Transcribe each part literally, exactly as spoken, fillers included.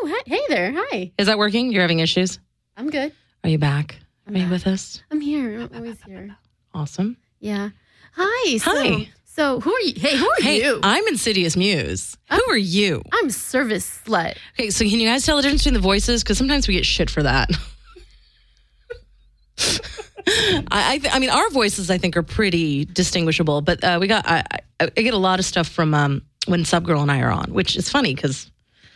Oh, hey there. Hi. Is that working? You're having issues? I'm good. Are you back? I'm Are you back. with us? I'm here. I'm always here. Awesome. Yeah. Hi. So, Hi. So who are you? Hey, who are Hey, you? I'm Insidious Muse. Who are you? I'm service slut. Okay, so can you guys tell the difference between the voices? Because sometimes we get shit for that. I, I, th- I mean, our voices, I think, are pretty distinguishable. But uh, we got, I, I, I get a lot of stuff from um, when Subgirl and I are on, which is funny because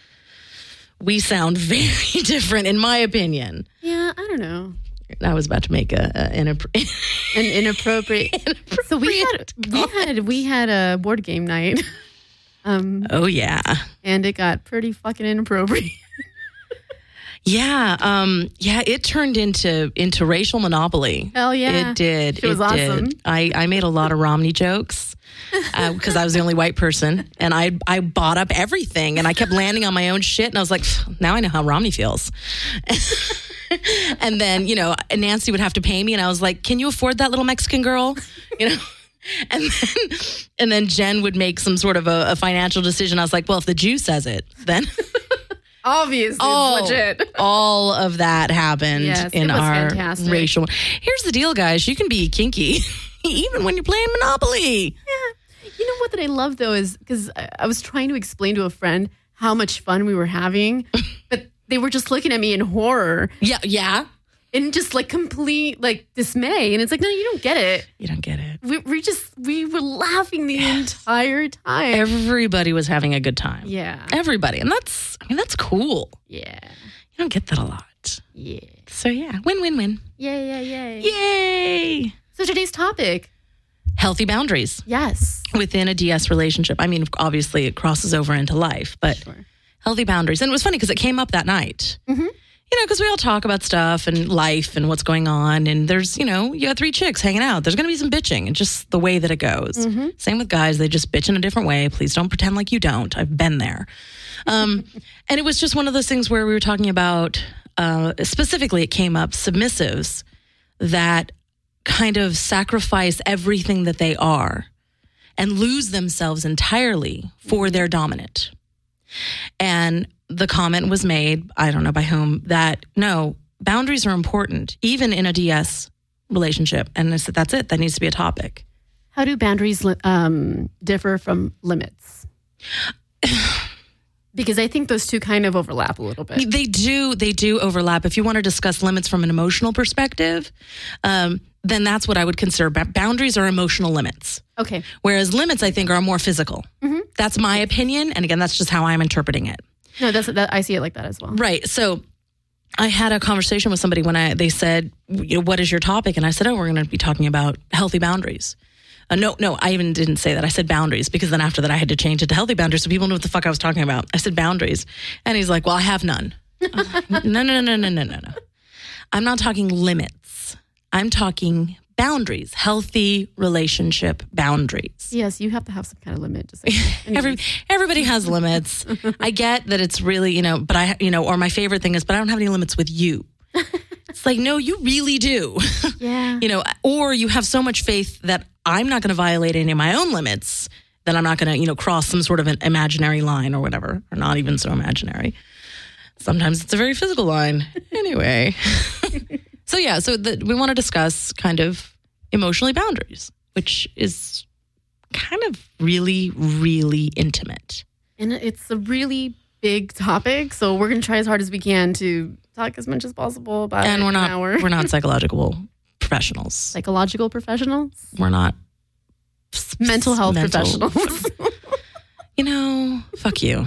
we sound very different, in my opinion. Yeah, I don't know. I was about to make a, a an, An inappropriate. inappropriate So we had we had we had a board game night. Um, Oh yeah, and it got pretty fucking inappropriate. yeah, um, yeah. It turned into into racial monopoly. Hell yeah. It did. It was it awesome. Did. I I made a lot of Romney jokes because uh, I was the only white person, and I I bought up everything, and I kept landing on my own shit, and I was like, now I know how Romney feels. And then, you know, Nancy would have to pay me, and I was like, can you afford that little Mexican girl? You know, and then and then Jen would make some sort of a, a financial decision. I was like, well, if the Jew says it, then Obviously, all, it's legit. all of that happened Yes, in it was our fantastic. racial. Here's the deal, guys. You can be kinky even when you're playing Monopoly. You know what that I love though is because I, I was trying to explain to a friend how much fun we were having, but they were just looking at me in horror Yeah, yeah. and just like complete like dismay. And it's like, no, you don't get it. You don't get it. We, we just we were laughing the entire time. Everybody was having a good time. yeah, Everybody. And that's, I mean, that's cool. yeah, You don't get that a lot. yeah, So, yeah, win, win, win. yeah, yeah, yeah. Yay. So today's topic, Healthy boundaries yes, within a D S relationship. I mean, obviously, it crosses over into life, but sure. healthy boundaries. And it was funny because it came up that night. Mm-hmm. You know, because we all talk about stuff and life and what's going on. And there's, you know, you got three chicks hanging out. There's going to be some bitching. It's just the way that it goes. Mm-hmm. Same with guys. They just bitch in a different way. Please don't pretend like you don't. I've been there. Um, and it was just one of those things where we were talking about, uh, specifically, it came up submissives that kind of sacrifice everything that they are and lose themselves entirely for their dominant. And the comment was made, I don't know by whom, that no, boundaries are important, even in a D S relationship. And I said, that's it. That needs to be a topic. How do boundaries li- um, differ from limits? Because I think those two kind of overlap a little bit. They do, they do overlap. If you want to discuss limits from an emotional perspective, um, then that's what I would consider. Ba- boundaries are emotional limits. Okay. Whereas limits, I think, are more physical. Mm-hmm. That's my opinion. And again, that's just how I'm interpreting it. No, that's that. I see it like that as well. Right. So I had a conversation with somebody when I they said, you know, what is your topic? And I said, oh, we're going to be talking about healthy boundaries. Uh, no, no, I even didn't say that. I said boundaries because then after that I had to change it to healthy boundaries so people knew what the fuck I was talking about. I said boundaries. And he's like, well, I have none. Like, no, no, no, no, no, no, no. I'm not talking limits. I'm talking boundaries, healthy relationship boundaries. Yes, you have to have some kind of limit. Just like, Every, everybody has limits. I get that it's really, you know, but I, you know, or my favorite thing is, but I don't have any limits with you. It's like, no, you really do. yeah. You know, or you have so much faith that I'm not going to violate any of my own limits, that I'm not going to, you know, cross some sort of an imaginary line or whatever, or not even so imaginary. Sometimes it's a very physical line. Anyway. So, yeah, so the, we want to discuss kind of emotionally boundaries, which is kind of really, really intimate. And it's a really big topic, so we're going to try as hard as we can to talk as much as possible about And it we're in not, an hour. we're not psychological professionals. Psychological professionals? We're not Mental health mental- professionals. You know, fuck you.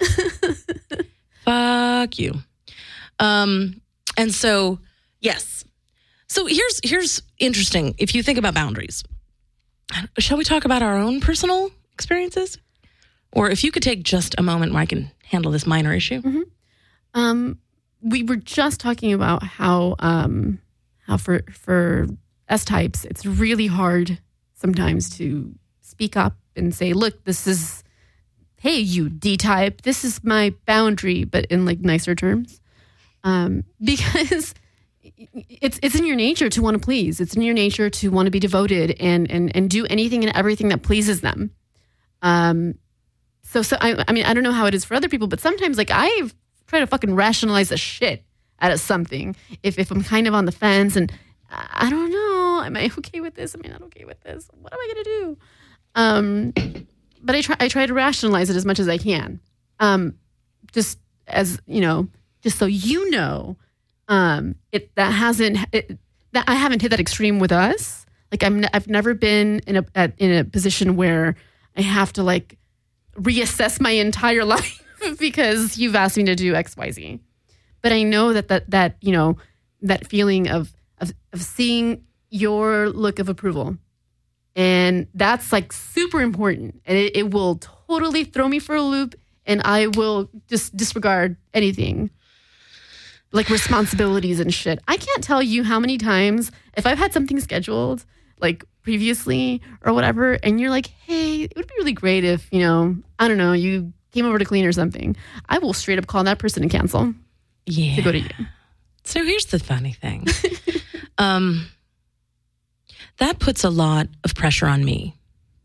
Fuck you. Um, and so, yes. So here's here's interesting. If you think about boundaries, shall we talk about our own personal experiences? Or if you could take just a moment where I can handle this minor issue. Mm-hmm. Um, we were just talking about how um, how for for S types, it's really hard sometimes to speak up and say, look, this is, hey, you D type, this is my boundary, but in like nicer terms. Um, because it's it's in your nature to want to please. It's in your nature to want to be devoted and and and do anything and everything that pleases them. Um, so so I I mean I don't know how it is for other people, but sometimes like I've try to fucking rationalize the shit out of something. If if I'm kind of on the fence and I don't know, am I okay with this? Am I not okay with this? What am I gonna do? Um, but I try I try to rationalize it as much as I can. Um, just as you know, just so you know, um, it that hasn't it, that I haven't hit that extreme with us. Like I'm I've never been in a at, in a position where I have to like reassess my entire life because you've asked me to do X, Y, Z. But I know that that that you know that feeling of of of seeing your look of approval, and that's like super important, and it, it will totally throw me for a loop, and I will just disregard anything like responsibilities and shit. I can't tell you how many times if I've had something scheduled like previously or whatever, and you're like, hey, it would be really great if, you know, I don't know, you came over to clean or something. I will straight up call that person and cancel. Yeah. To go to you. So here's the funny thing. um, that puts a lot of pressure on me,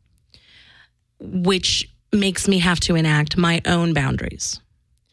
which makes me have to enact my own boundaries.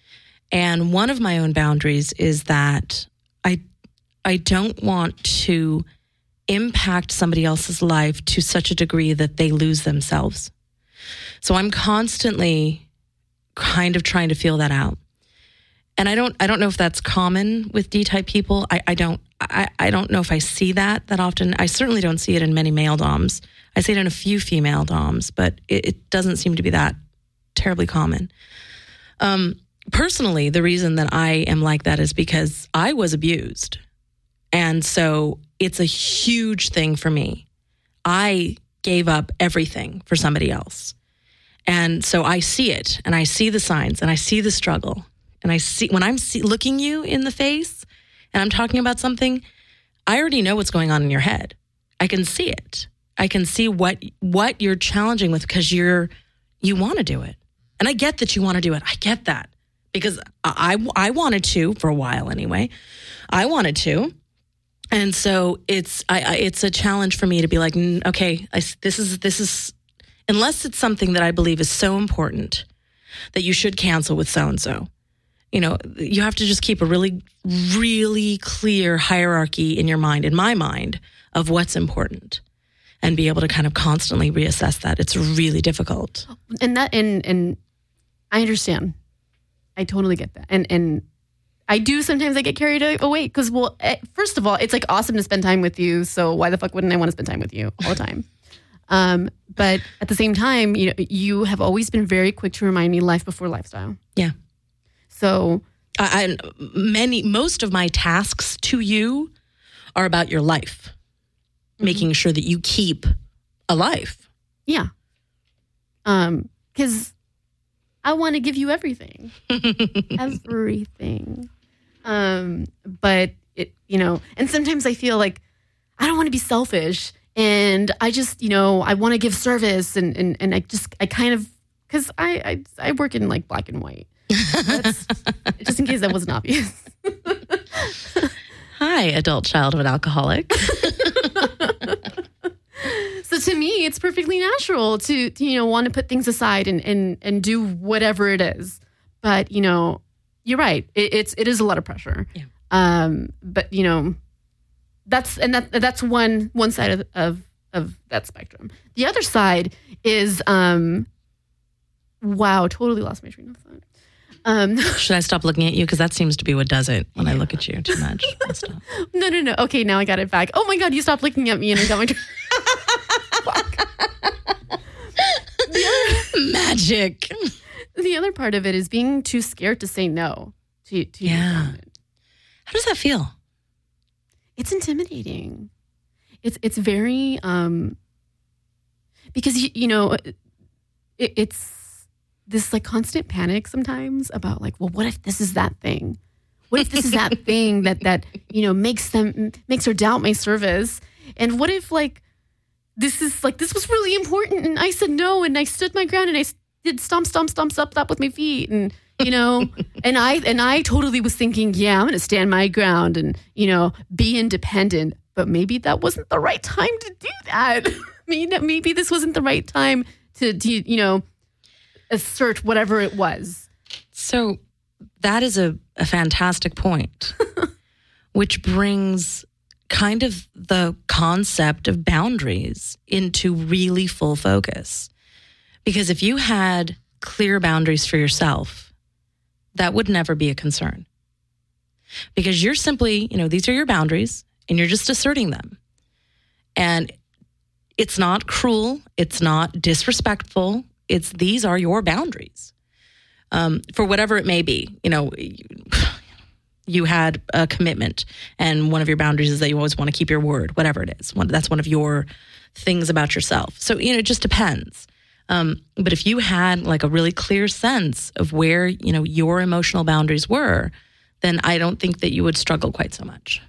And one of my own boundaries is that I I don't want to impact somebody else's life to such a degree that they lose themselves. So I'm constantly kind of trying to feel that out. And I don't I don't know if that's common with D-type people. I, I don't I, I don't know if I see that that often. I certainly don't see it in many male doms. I see it in a few female doms, but it, it doesn't seem to be that terribly common. Um, personally, the reason that I am like that is because I was abused. And so it's a huge thing for me. I gave up everything for somebody else. And so I see it, and I see the signs, and I see the struggle. And I see, when I'm see, looking you in the face and I'm talking about something, I already know what's going on in your head. I can see it. I can see what what you're challenging with because you're you want to do it. And I get that you want to do it. I get that because I, I wanted to for a while anyway. I wanted to. And so it's I, I it's a challenge for me to be like, okay, I, this is this is unless it's something that I believe is so important that you should cancel with so-and-so. You know, you have to just keep a really, really clear hierarchy in your mind, in my mind, of what's important and be able to kind of constantly reassess that. It's really difficult. And that, and, and I understand. I totally get that. And, and I do sometimes I get carried away because, well, first of all, it's like awesome to spend time with you. So why the fuck wouldn't I want to spend time with you all the time? um, but at the same time, you know, you have always been very quick to remind me life before lifestyle. Yeah. So, I, I, many, most of my tasks to you are about your life, mm-hmm. making sure that you keep a life. Yeah. Um, because I want to give you everything, everything. Um, but it, you know, and sometimes I feel like I don't want to be selfish, and I just, you know, I want to give service, and and and I just, I kind of, because I, I I work in like black and white. That's, just in case that wasn't obvious. Hi, adult child of an alcoholic. So to me, it's perfectly natural to, to you know, want to put things aside and, and, and do whatever it is. But, you know, you're right. It, it's, it is a lot of pressure. Yeah. Um, but, you know, that's, and that, that's one, one side of, of, of that spectrum. The other side is, um, wow, totally lost my train of thought. Um, Should I stop looking at you? Because that seems to be what does it when yeah. I look at you too much. Stop. No, no, no. Okay, now I got it back. Oh my God, you stopped looking at me and I got my... Fuck. The other, magic. The other part of it is being too scared to say no to, to yeah. your How does that feel? It's intimidating. It's it's very... Um, because, you, you know, it, it's... this like constant panic sometimes about like, well, what if this is that thing? What if this is that thing that, that, you know, makes them, makes her doubt my service? And what if like, this is like, this was really important and I said no and I stood my ground and I did stomp, stomp, stomp, stomp, stomp with my feet and, you know, and I, and I totally was thinking, yeah, I'm going to stand my ground and, you know, be independent, but maybe that wasn't the right time to do that. I mean, maybe this wasn't the right time to, to you know, assert whatever it was. So that is a, a fantastic point, which brings kind of the concept of boundaries into really full focus. Because if you had clear boundaries for yourself, that would never be a concern. Because you're simply, you know, these are your boundaries and you're just asserting them. And it's not cruel. It's not disrespectful. It's these are your boundaries. Um, for whatever it may be, you know, you, you had a commitment and one of your boundaries is that you always want to keep your word, whatever it is. One, that's one of your things about yourself. So, you know, it just depends. Um, but if you had like a really clear sense of where, you know, your emotional boundaries were, then I don't think that you would struggle quite so much.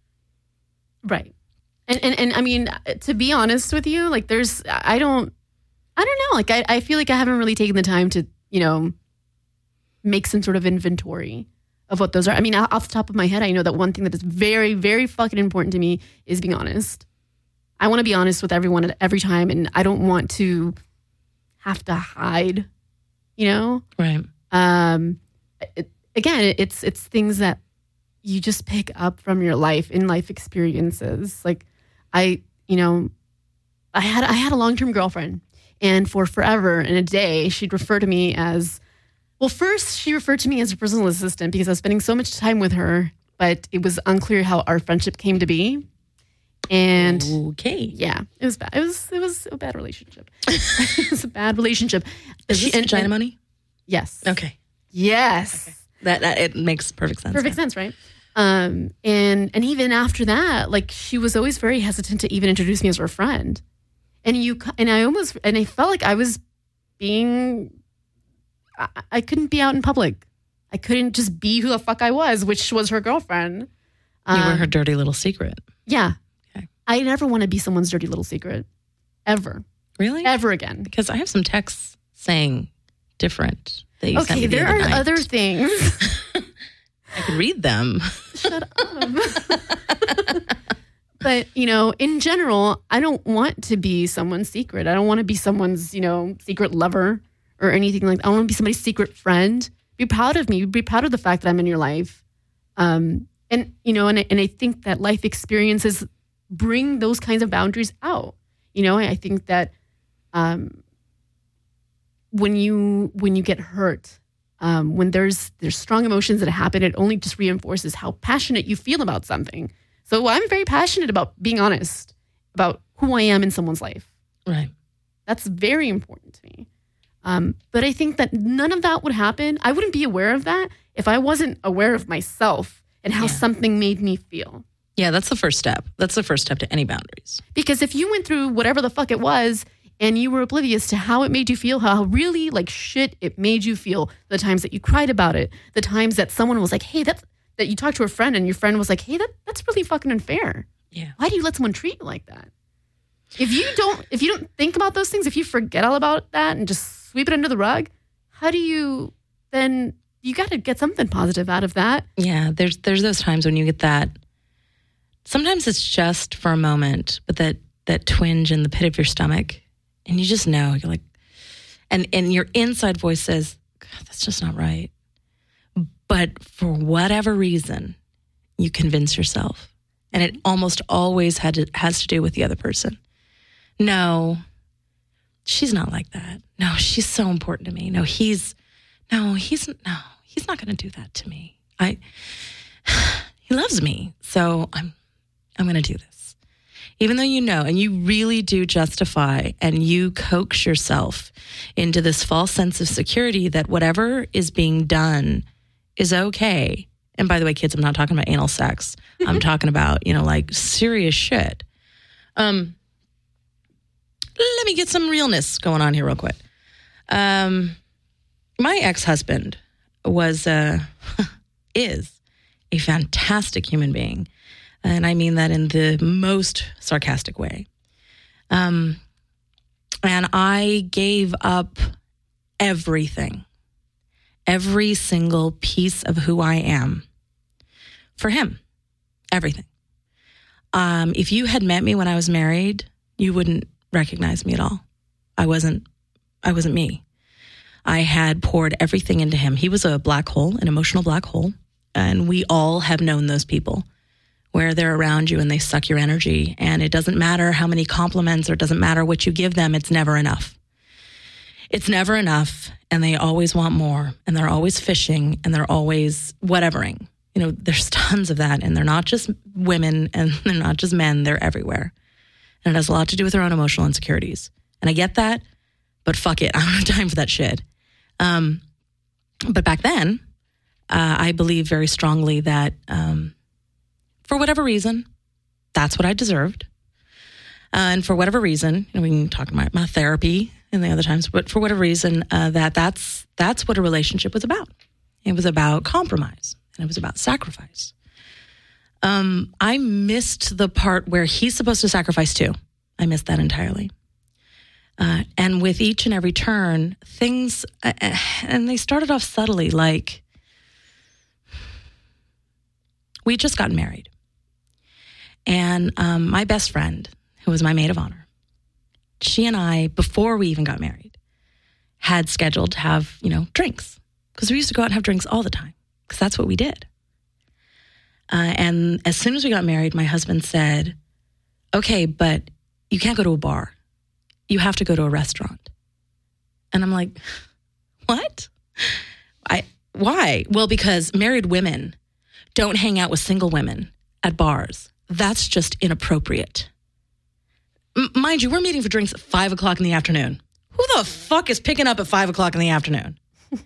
Right. And, and, and I mean, to be honest with you, like there's, I don't, I don't know. Like I, I feel like I haven't really taken the time to, you know, make some sort of inventory of what those are. I mean, off the top of my head, I know that one thing that is very, very fucking important to me is being honest. I want to be honest with everyone at every time, and I don't want to have to hide, you know? Right. Um, it, again, it's it's things that you just pick up from your life, in life experiences. Like I, you know, I had I had a long-term girlfriend, and for forever and a day, she'd refer to me as, well, first she referred to me as a personal assistant because I was spending so much time with her, but it was unclear how our friendship came to be. And okay, yeah, it was bad. It was it was a bad relationship. It was a bad relationship. Is this and, vagina and, money? Yes. Okay. Yes. Okay. That, that it makes perfect sense. Perfect sense, right? Um, and and even after that, like she was always very hesitant to even introduce me as her friend. And you and I almost and I felt like I was being. I, I couldn't be out in public. I couldn't just be who the fuck I was, which was her girlfriend. You um, were her dirty little secret. Yeah. Okay. I never want to be someone's dirty little secret, ever. Really? Ever again. Because I have some texts saying different. That you sent Okay, me the there other are night. other things. I could read them. Shut up. But, you know, in general, I don't want to be someone's secret. I don't want to be someone's, you know, secret lover or anything like that. I don't want to be somebody's secret friend. Be proud of me. Be proud of the fact that I'm in your life. Um, and, you know, and I, and I think that life experiences bring those kinds of boundaries out. You know, I think that um, when you when you get hurt, um, when there's there's strong emotions that happen, it only just reinforces how passionate you feel about something. So I'm very passionate about being honest about who I am in someone's life. Right. That's very important to me. Um, but I think that none of that would happen. I wouldn't be aware of that if I wasn't aware of myself and how Yeah. something made me feel. Yeah, that's the first step. That's the first step to any boundaries. Because if you went through whatever the fuck it was and you were oblivious to how it made you feel, how really like shit it made you feel, the times that you cried about it, the times that someone was like, hey, that's, that you talked to a friend and your friend was like, hey, that that's really fucking unfair. Yeah. Why do you let someone treat you like that? If you don't, if you don't think about those things, if you forget all about that and just sweep it under the rug, how do you then, you got to get something positive out of that. Yeah, there's there's those times when you get that. Sometimes it's just for a moment, but that that twinge in the pit of your stomach, and you just know you're like, and and your inside voice says, God, that's just not right. But for whatever reason, you convince yourself, and it almost always had to, has to do with the other person. No, she's not like that. No, she's so important to me. No, he's no, he's no, he's not going to do that to me. I he loves me, so I'm I'm going to do this. Even though you know, and you really do justify and you coax yourself into this false sense of security that whatever is being done is okay. And by the way, kids, I'm not talking about anal sex. I'm talking about, you know, like serious shit. Um, let me get some realness going on here real quick. Um, my ex-husband was, uh, is a fantastic human being. And I mean that in the most sarcastic way. Um, and I gave up everything, every single piece of who I am for him, everything. Um, if you had met me when I was married, you wouldn't recognize me at all. I wasn't, I wasn't me. I had poured everything into him. He was a black hole, an emotional black hole. And we all have known those people where they're around you and they suck your energy. And it doesn't matter how many compliments or it doesn't matter what you give them. It's never enough. It's never enough. And they always want more. And they're always fishing and they're always whatevering. You know, there's tons of that. And they're not just women and they're not just men. They're everywhere. And it has a lot to do with their own emotional insecurities. And I get that, but fuck it. I don't have time for that shit. Um, but back then, uh, I believe very strongly that um, for whatever reason, that's what I deserved. Uh, and for whatever reason, you know, we can talk about my therapy and the other times, but for whatever reason, uh, that that's that's what a relationship was about. It was about compromise and it was about sacrifice. Um, I missed the part where he's supposed to sacrifice too. I missed that entirely. Uh, and with each and every turn, things, uh, and they started off subtly, like, we just got married. And um, my best friend, who was my maid of honor, she and I, before we even got married, had scheduled to have, you know, drinks. Because we used to go out and have drinks all the time, because that's what we did. Uh, and as soon as we got married, my husband said, okay, but you can't go to a bar. You have to go to a restaurant. And I'm like, what? I why? Well, because married women don't hang out with single women at bars. That's just inappropriate. M- mind you, we're meeting for drinks at five o'clock in the afternoon. Who the fuck is picking up at five o'clock in the afternoon?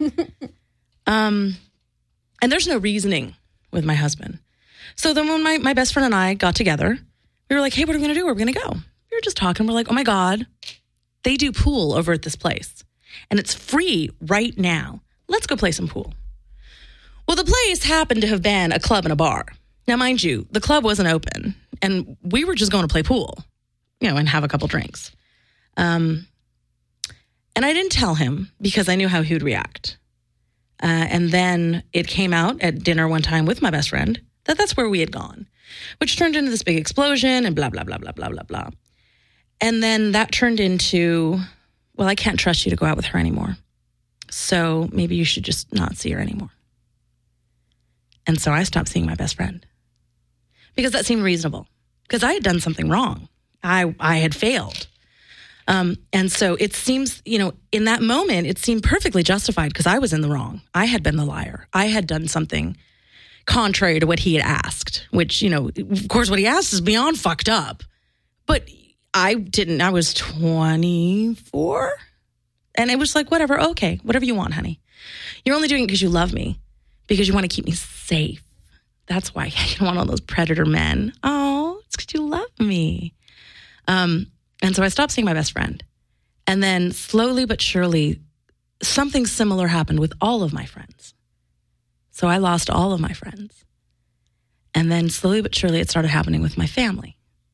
um, and there's no reasoning with my husband. So then when my, my best friend and I got together, we were like, hey, what are we going to do? We're going to go. We were just talking. We're like, oh my God, they do pool over at this place. And it's free right now. Let's go play some pool. Well, the place happened to have been a club and a bar. Now, mind you, the club wasn't open. And we were just going to play pool, you know, and have a couple drinks. Um, and I didn't tell him because I knew how he would react. Uh, and then it came out at dinner one time with my best friend that that's where we had gone, which turned into this big explosion and blah, blah, blah, blah, blah, blah, blah. And then that turned into, well, I can't trust you to go out with her anymore. So maybe you should just not see her anymore. And so I stopped seeing my best friend because that seemed reasonable because I had done something wrong. I, I had failed. Um, and so it seems, you know, in that moment, it seemed perfectly justified because I was in the wrong. I had been the liar. I had done something contrary to what he had asked, which, you know, of course, what he asked is beyond fucked up. But I didn't. I was twenty-four. And it was like, whatever. Okay, whatever you want, honey. You're only doing it because you love me, because you want to keep me safe. That's why you don't want all those predator men. Oh, it's because you love me. Um, and so I stopped seeing my best friend. And then slowly but surely, something similar happened with all of my friends. So I lost all of my friends. And then slowly but surely, it started happening with my family.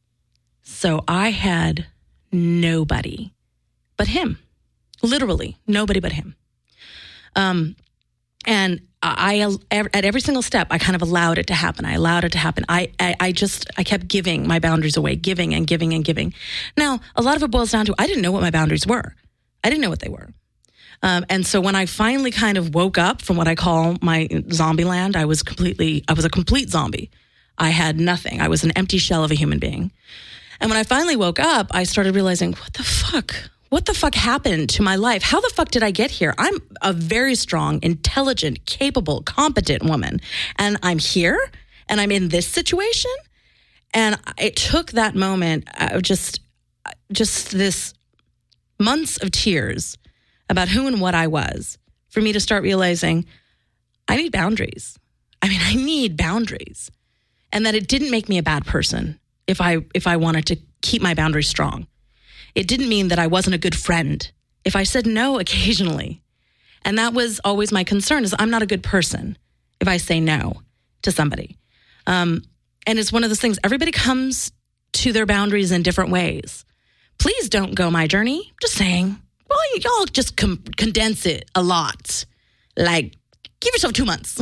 So I had nobody but him. Literally, nobody but him. Um, and I, at every single step, I kind of allowed it to happen. I allowed it to happen. I, I, I just, I kept giving my boundaries away, giving and giving and giving. Now, a lot of it boils down to, I didn't know what my boundaries were. I didn't know what they were. Um, and so when I finally kind of woke up from what I call my zombie land, I was completely, I was a complete zombie. I had nothing. I was an empty shell of a human being. And when I finally woke up, I started realizing, what the fuck? What the fuck happened to my life? How the fuck did I get here? I'm a very strong, intelligent, capable, competent woman. And I'm here and I'm in this situation. And it took that moment of just, just this months of tears about who and what I was for me to start realizing I need boundaries. I mean, I need boundaries. And that it didn't make me a bad person if I if I wanted to keep my boundaries strong. It didn't mean that I wasn't a good friend if I said no occasionally. And that was always my concern, is I'm not a good person if I say no to somebody. Um, and it's one of those things, everybody comes to their boundaries in different ways. Please don't go my journey. Just saying, well, y'all just com- condense it a lot. Like, give yourself two months.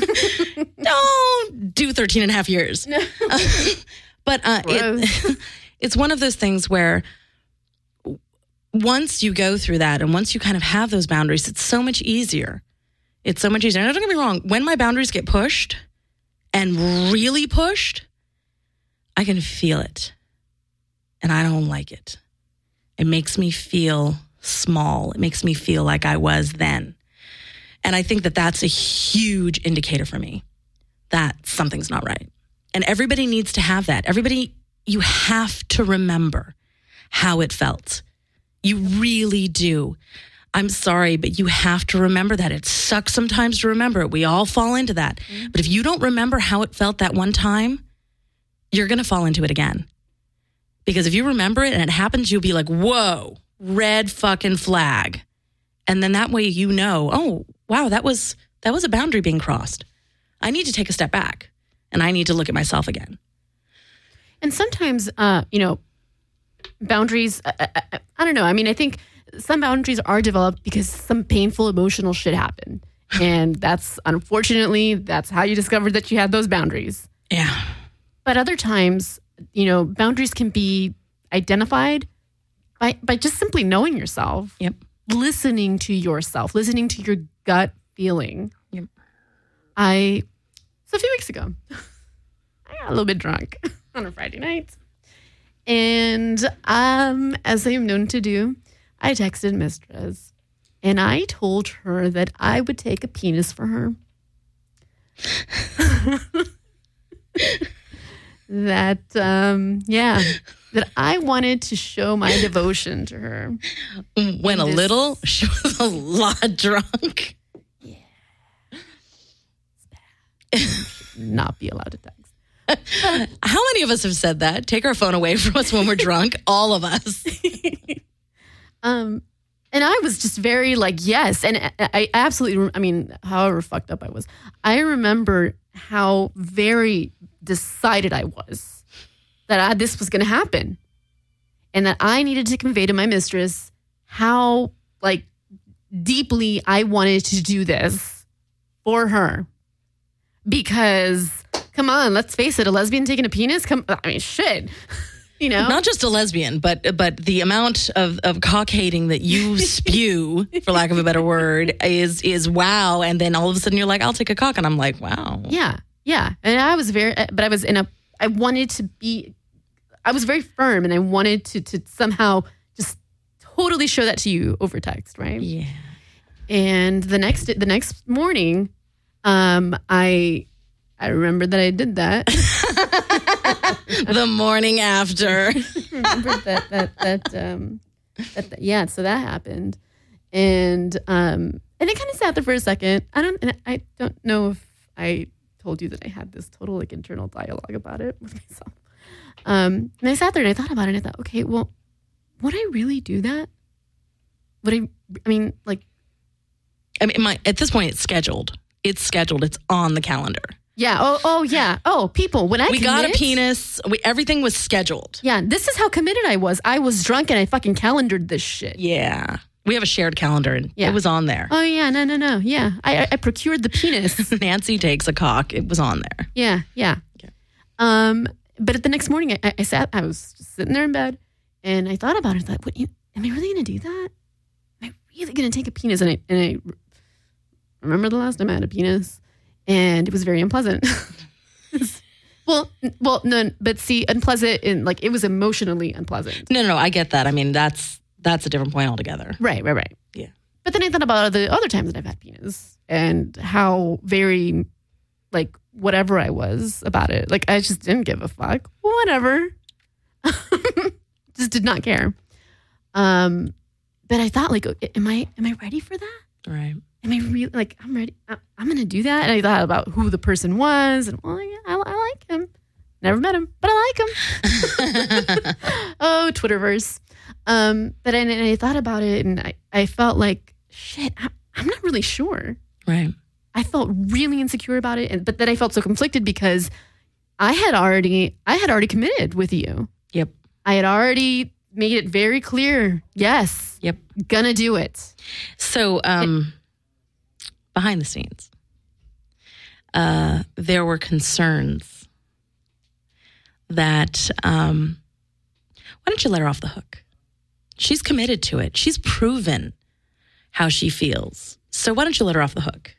Don't do thirteen and a half years. No. But uh, it, it's one of those things where once you go through that and once you kind of have those boundaries, it's so much easier. It's so much easier. And don't get me wrong, when my boundaries get pushed and really pushed, I can feel it. And I don't like it. It makes me feel small. It makes me feel like I was then. And I think that that's a huge indicator for me that something's not right. And everybody needs to have that. Everybody, you have to remember how it felt. You really do. I'm sorry, but you have to remember that. It sucks sometimes to remember it. We all fall into that. Mm-hmm. But if you don't remember how it felt that one time, you're going to fall into it again. Because if you remember it and it happens, you'll be like, whoa, red fucking flag. And then that way you know, oh, wow, that was that was a boundary being crossed. I need to take a step back and I need to look at myself again. And sometimes, uh, you know, boundaries, I, I, I don't know. I mean, I think some boundaries are developed because some painful emotional shit happened. And that's, unfortunately, that's how you discovered that you had those boundaries. Yeah. But other times, you know, boundaries can be identified by, by just simply knowing yourself. Yep. Listening to yourself, listening to your gut feeling. Yep. I, so a few weeks ago, I got a little bit drunk on a Friday night. And um, as I am known to do, I texted Mistress and I told her that I would take a penis for her. that, um, yeah, that I wanted to show my devotion to her. When a this, little, she was a lot drunk. Yeah. It's bad. Not be allowed to text. How many of us have said that? Take our phone away from us when we're drunk. All of us. um, and I was just very like, yes. And I, I absolutely, I mean, however fucked up I was, I remember how very decided I was that I, this was going to happen. And that I needed to convey to my mistress how like deeply I wanted to do this for her. Because come on, let's face it, a lesbian taking a penis? Come, I mean, shit. You know? Not just a lesbian, but but the amount of, of cock hating that you spew, for lack of a better word, is is wow. And then all of a sudden you're like, I'll take a cock. And I'm like, wow. Yeah, yeah. And I was very, but I was in a, I wanted to be, I was very firm and I wanted to to somehow just totally show that to you over text, right? Yeah. And the next the next morning, um, I I remember that I did that. The morning after. I remember that that that um that, that yeah, so that happened. And um and it kind of sat there for a second. I don't and I don't know if I told you that I had this total like internal dialogue about it with myself. Um and I sat there and I thought about it and I thought, okay, well, would I really do that? Would I I mean like I mean my at this point it's scheduled. It's scheduled. It's on the calendar. Yeah. Oh, oh, yeah. Oh, people, when I We commit, got a penis. We, everything was scheduled. Yeah. This is how committed I was. I was drunk and I fucking calendared this shit. Yeah. We have a shared calendar and yeah. It was on there. Oh, yeah. No, no, no. Yeah. I, I, I procured the penis. Nancy takes a cock. It was on there. Yeah. Yeah. Okay. Um, but at the next morning, I, I sat, I was just sitting there in bed and I thought about it. I thought, what, you, am I really going to do that? Am I really going to take a penis? And I, and I remember the last time I had a penis. And it was very unpleasant. well, well, no, but see, unpleasant in like it was emotionally unpleasant. No, no, no, I get that. I mean, that's that's a different point altogether. Right, right, right. Yeah. But then I thought about the other times that I've had penis and how very, like, whatever I was about it. Like, I just didn't give a fuck. Whatever. Just did not care. Um, but I thought, like, am I am I ready for that? Right. Am I really, like, I'm ready, I'm going to do that? And I thought about who the person was. And, well, yeah, I, I like him. Never met him, but I like him. Oh, Twitterverse. Um, but I, and I thought about it and I, I felt like, shit, I, I'm not really sure. Right. I felt really insecure about it. And, but then I felt so conflicted because I had already, I had already committed with you. Yep. I had already made it very clear. Yes. Yep. Gonna do it. So, um, it, behind the scenes, uh, there were concerns that, um, why don't you let her off the hook? She's committed to it. She's proven how she feels. So why don't you let her off the hook?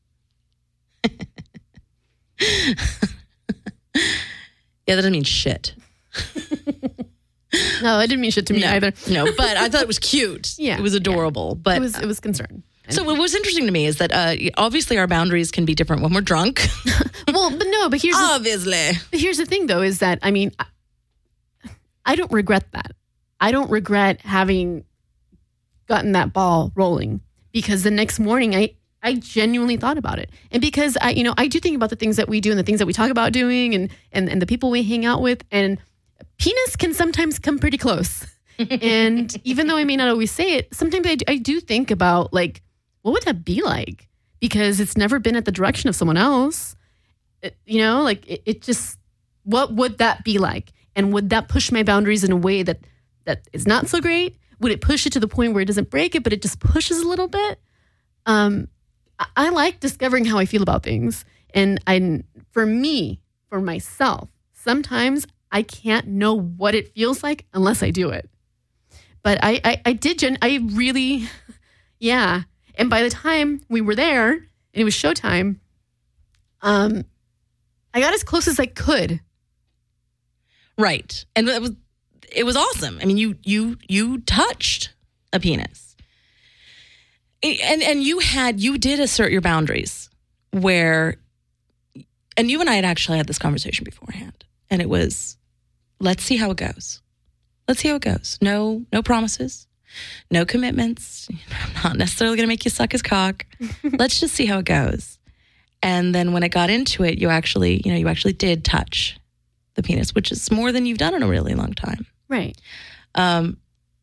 Yeah, that doesn't mean shit. No, it didn't mean shit to me no, either. No, but I thought it was cute. Yeah. It was adorable. Yeah. But it was it was concern. So what was interesting to me is that uh, obviously our boundaries can be different when we're drunk. Well, but no, but here's obviously. The, but here's the thing though, is that I mean I, I don't regret that. I don't regret having gotten that ball rolling, because the next morning I I genuinely thought about it. And because I, you know, I do think about the things that we do and the things that we talk about doing and, and, and the people we hang out with, and penis can sometimes come pretty close. And even though I may not always say it, sometimes I, I do think about like, what would that be like? Because it's never been at the direction of someone else. It, you know, like it, it just, what would that be like? And would that push my boundaries in a way that, that is not so great? Would it push it to the point where it doesn't break it, but it just pushes a little bit? Um, I like discovering how I feel about things. And I, for me, for myself, sometimes I can't know what it feels like unless I do it. But I, I, I did, gen- I really, yeah. And by the time we were there and it was showtime, um, I got as close as I could. Right. And it was, it was awesome. I mean, you, you, you touched a penis. And and you had, you did assert your boundaries where, and you and I had actually had this conversation beforehand, and it was, let's see how it goes. Let's see how it goes. No, no promises, no commitments. I'm not necessarily going to make you suck his cock. Let's just see how it goes. And then when it got into it, you actually, you know, you actually did touch the penis, which is more than you've done in a really long time. Right. Um,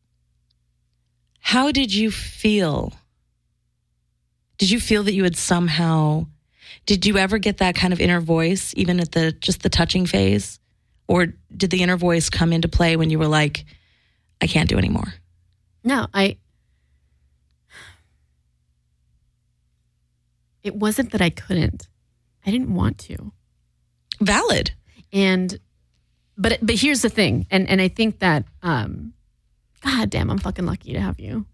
how did you feel? Did you feel that you had somehow, did you ever get that kind of inner voice, even at the, just the touching phase? Or did the inner voice come into play when you were like, I can't do anymore? No, I, it wasn't that I couldn't. I didn't want to. Valid. And, but, but here's the thing. And, and I think that, um, God damn, I'm fucking lucky to have you.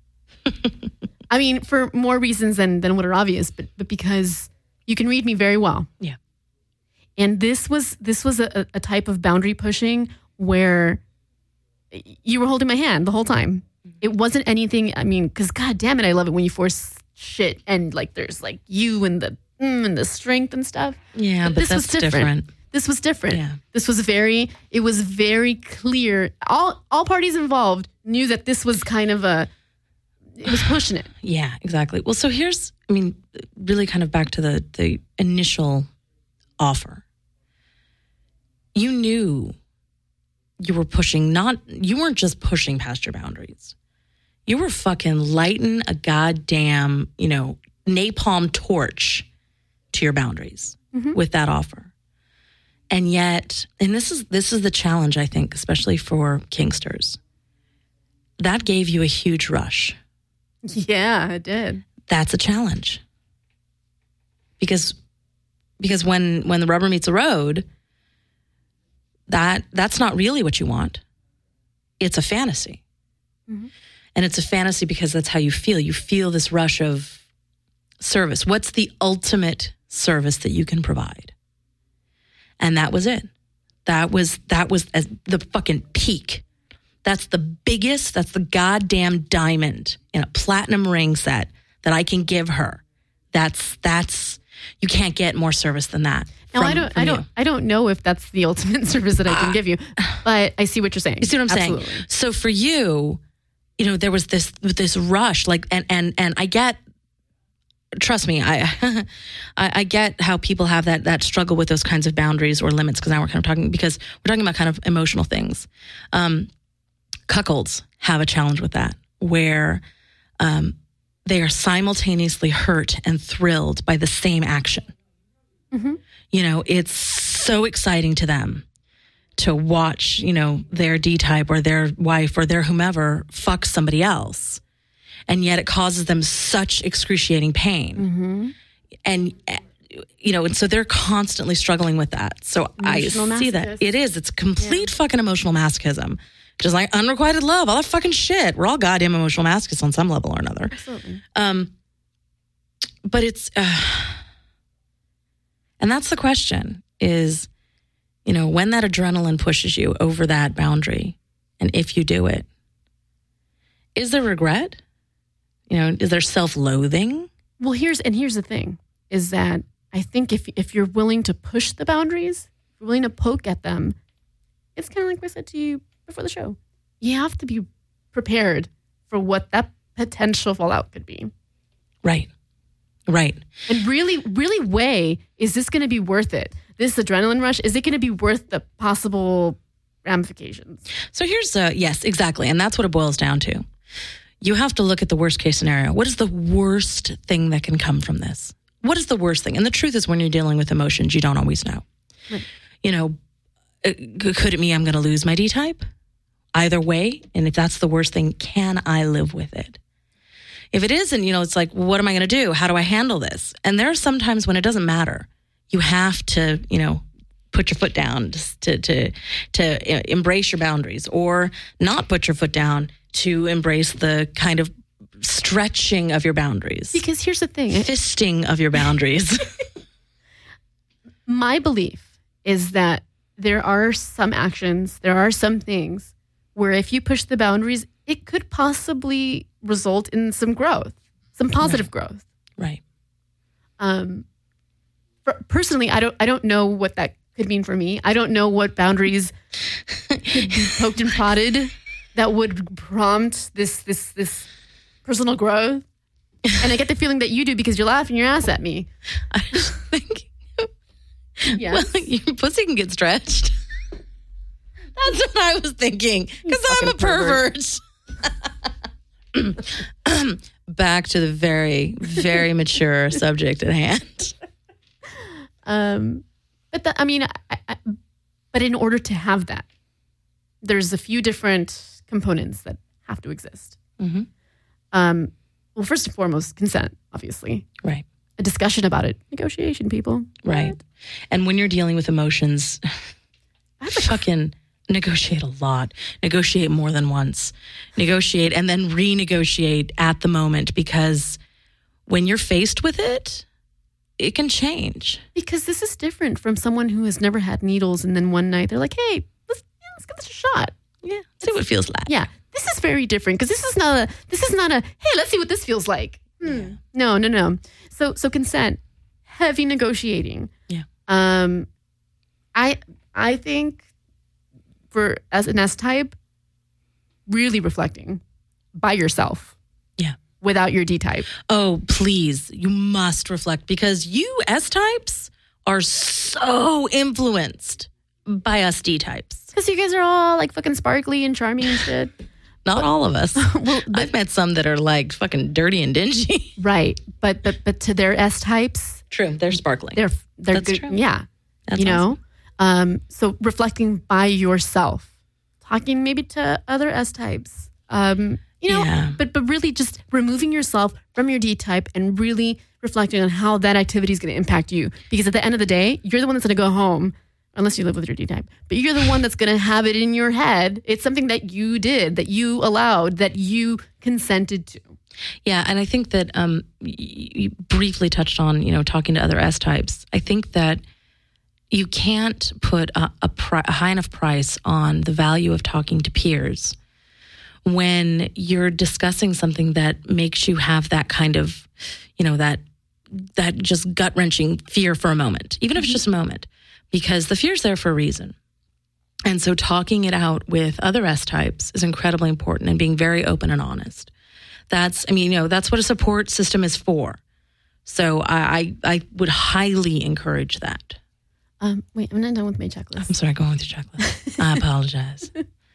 I mean, for more reasons than, than what are obvious, but but because you can read me very well. Yeah. And this was this was a, a type of boundary pushing where you were holding my hand the whole time. It wasn't anything, I mean, because God damn it, I love it when you force shit and like there's like you and the mm, and the strength and stuff. Yeah, but, but this that's was different. different. This was different. Yeah. This was very, it was very clear. All all parties involved knew that this was kind of a, it was pushing it. Yeah, exactly. Well, so here's, I mean, really kind of back to the, the initial offer. You knew you were pushing, not, you weren't just pushing past your boundaries. You were fucking lighting a goddamn, you know, napalm torch to your boundaries mm-hmm. with that offer. And yet, and this is this is the challenge, I think, especially for Kingsters. That gave you a huge rush. Yeah, it did. That's a challenge. Because because when when the rubber meets the road, that that's not really what you want. It's a fantasy. Mm-hmm. And it's a fantasy because that's how you feel. You feel this rush of service. What's the ultimate service that you can provide? And that was it. That was that was as the fucking peak. That's the biggest, that's the goddamn diamond in a platinum ring set that I can give her. That's that's you can't get more service than that. Now from, I don't I you. don't I don't know if that's the ultimate service that I can uh, give you, but I see what you're saying. You see what I'm Absolutely. saying? So for you, you know, there was this this rush, like, and and and I get, trust me, I I, I get how people have that that struggle with those kinds of boundaries or limits, because now we're kind of talking because we're talking about kind of emotional things. Um, cuckolds have a challenge with that, where um, they are simultaneously hurt and thrilled by the same action. Mm-hmm. You know, it's so exciting to them to watch, you know, their D-type or their wife or their whomever fuck somebody else. And yet it causes them such excruciating pain. Mm-hmm. And, you know, and so they're constantly struggling with that. So emotional I see that. It is. It's complete yeah. fucking emotional masochism Just like unrequited love, all that fucking shit. We're all goddamn emotional masochists on some level or another. Absolutely. Um, but it's, uh, and that's the question is, you know, when that adrenaline pushes you over that boundary, and if you do it, is there regret? You know, is there self-loathing? Well, here's, and here's the thing, is that I think if if you're willing to push the boundaries, if you're willing to poke at them, it's kind of like I said to you before the show. You have to be prepared for what that potential fallout could be. Right. Right. And really, really weigh, is this going to be worth it? This adrenaline rush, is it going to be worth the possible ramifications? So here's, uh, yes, exactly. And that's what it boils down to. You have to look at the worst case scenario. What is the worst thing that can come from this? What is the worst thing? And the truth is when you're dealing with emotions, you don't always know. Right. You know, could it mean I'm going to lose my D-type? Either way, and if that's the worst thing, can I live with it? If it isn't, you know, it's like, what am I going to do? How do I handle this? And there are some times when it doesn't matter. You have to, you know, put your foot down to to to embrace your boundaries, or not put your foot down to embrace the kind of stretching of your boundaries. Because here's the thing. Fisting of your boundaries. My belief is that there are some actions, there are some things where if you push the boundaries, it could possibly result in some growth, some positive right. growth. Right. Um, for, personally, I don't I don't know what that could mean for me. I don't know what boundaries could be poked and prodded that would prompt this this this personal growth. And I get the feeling that you do because you're laughing your ass at me. I think, yes. Well, your pussy can get stretched. That's what I was thinking. Because I'm a pervert. pervert. Back to the very, very mature subject at hand. Um, but that, I mean, I, I, but in order to have that, there's a few different components that have to exist. Mm-hmm. Um, well, first and foremost, consent, obviously. Right. A discussion about it. Negotiation, people. Right. What? And when you're dealing with emotions, that's a fucking negotiate a lot. Negotiate more than once. Negotiate and then renegotiate at the moment, because when you're faced with it, it can change. Because this is different from someone who has never had needles and then one night they're like, hey, let's, yeah, let's give this a shot. Yeah, see what it feels like. Yeah. This is very different because this is not a, this is not a, hey, let's see what this feels like. Hmm. Yeah. No, no, no. So, so consent, heavy negotiating. Yeah. Um, I, I think for, as an S-type, really reflecting by yourself. Yeah. Without your D-type. Oh, please. You must reflect, because you S-types are so influenced by us D-types. Because you guys are all like fucking sparkly and charming and shit. Not but, all of us. Well, but, I've met some that are like fucking dirty and dingy. Right. But but but to their S-types. True. They're sparkling. They're they're That's good. true. Yeah. That's you know? awesome. Um, so reflecting by yourself. Talking maybe to other S-types. Um, you know, yeah. but but really just removing yourself from your D-type and really reflecting on how that activity is going to impact you. Because at the end of the day, you're the one that's going to go home, unless you live with your D-type, but you're the one that's going to have it in your head. It's something that you did, that you allowed, that you consented to. Yeah, and I think that um, you briefly touched on, you know, talking to other S-types. I think that you can't put a, a, pri- a high enough price on the value of talking to peers when you're discussing something that makes you have that kind of, you know, that that just gut-wrenching fear for a moment, even if it's just a moment, because the fear's there for a reason. And so talking it out with other S-types is incredibly important, and being very open and honest. That's, I mean, you know, that's what a support system is for. So I, I, I would highly encourage that. Um, wait, I'm not done with my checklist. I'm sorry, go on with your checklist. I apologize.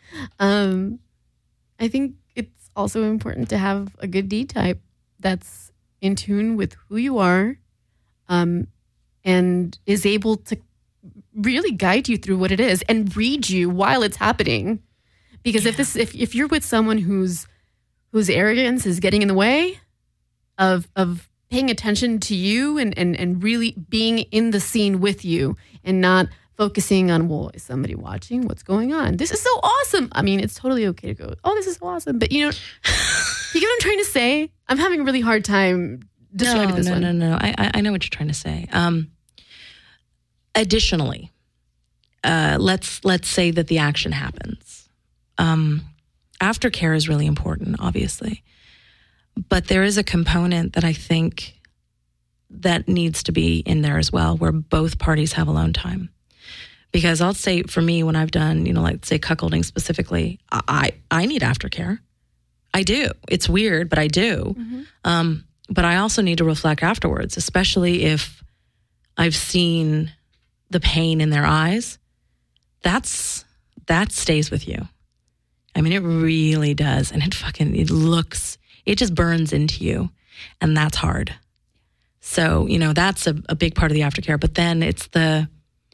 Um, I think it's also important to have a good D-type that's in tune with who you are, um, and is able to really guide you through what it is and read you while it's happening. Because yeah. if this, if if you're with someone whose whose arrogance is getting in the way of of paying attention to you and and and really being in the scene with you and not focusing on, well, is somebody watching? What's going on? This is so awesome. I mean, it's totally okay to go, oh, this is so awesome. But, you know, you get what I'm trying to say? I'm having a really hard time describing no, this no, one. No, no, no. I, I know what you're trying to say. Um, additionally, uh, let's let's say that the action happens. Um, aftercare is really important, obviously. But there is a component that I think that needs to be in there as well, where both parties have alone time. Because I'll say for me, when I've done, you know, like say cuckolding specifically, I I need aftercare. I do. It's weird, but I do. Mm-hmm. Um, but I also need to reflect afterwards, especially if I've seen the pain in their eyes. That's that stays with you. I mean, it really does, and it fucking it looks it just burns into you, and that's hard. So you know that's a, a big part of the aftercare. But then it's the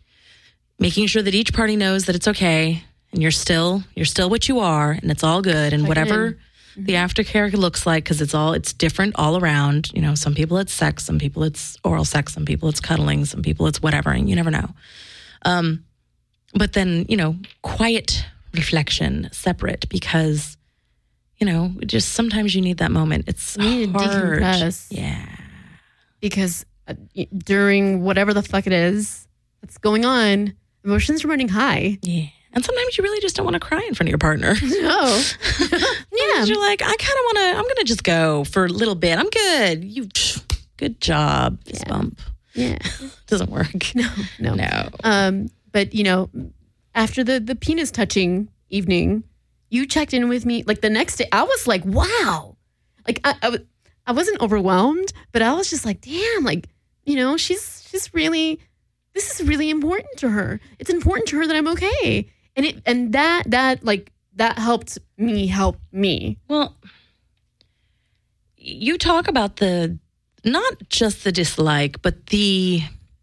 making sure that each party knows that it's okay and you're still you're still what you are and it's all good and whatever mm-hmm. the aftercare looks like, because it's all it's different all around. You know, some people it's sex, some people it's oral sex, some people it's cuddling, some people it's whatever, and you never know. Um, but then you know, quiet reflection, separate, because you know, just sometimes you need that moment. It's you need hard. to decompress, yeah, because uh, during whatever the fuck it is that's going on, emotions are running high. Yeah. And sometimes you really just don't want to cry in front of your partner. No. Yeah. You're like, I kind of want to, I'm going to just go for a little bit. I'm good. You, good job. Fist yeah. bump. Yeah. Doesn't work. No, no. No. Um, but, you know, after the, the penis touching evening, you checked in with me. Like the next day, I was like, wow. Like, I, I, I wasn't overwhelmed, but I was just like, damn, like, you know, she's she's really... This is really important to her. It's important to her that I'm okay. And it and that that like that helped me help me. Well, you talk about the not just the dislike, but the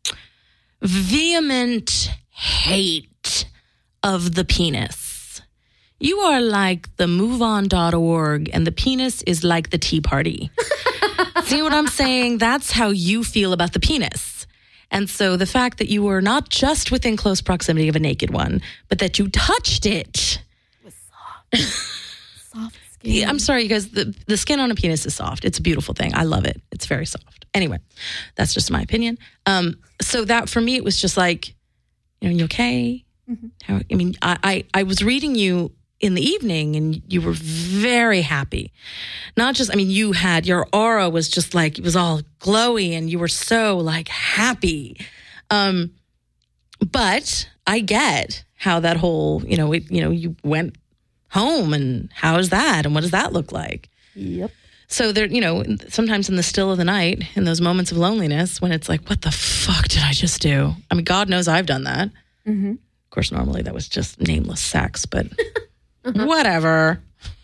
vehement hate of the penis. You are like the move on dot org and the penis is like the Tea Party. See what I'm saying? That's how you feel about the penis. And so the fact that you were not just within close proximity of a naked one, but that you touched it. It was soft. Soft skin. Yeah, I'm sorry, you guys. The, the skin on a penis is soft. It's a beautiful thing. I love it. It's very soft. Anyway, that's just my opinion. Um, so that for me, it was just like, you know, you okay? Mm-hmm. How, I mean, I, I, I was reading you in the evening and you were very happy. Not just, I mean, you had, your aura was just like, it was all glowy and you were so like happy. Um, but I get how that whole, you know, it, you know, you went home and how is that? And what does that look like? Yep. So there, you know, sometimes in the still of the night, in those moments of loneliness, when it's like, what the fuck did I just do? I mean, God knows I've done that. Mm-hmm. Of course, normally that was just nameless sex, but uh-huh. Whatever.